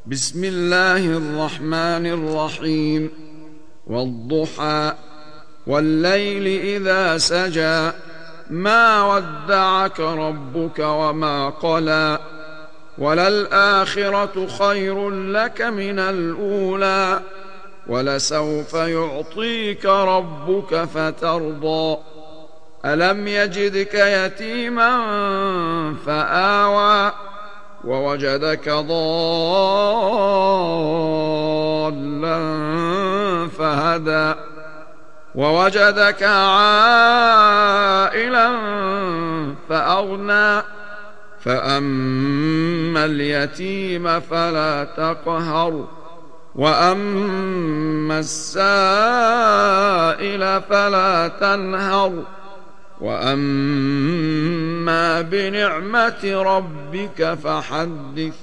بسم الله الرحمن الرحيم. والضحى والليل إذا سجى ما ودعك ربك وما قلى وللآخرة خير لك من الأولى ولسوف يعطيك ربك فترضى ألم يجدك يتيما فآوى ووجدك ضالا فهدى ووجدك عائلا فأغنى فأما اليتيم فلا تقهر وأما السائل فلا تنهر وأما بنعمة ربك فحدث.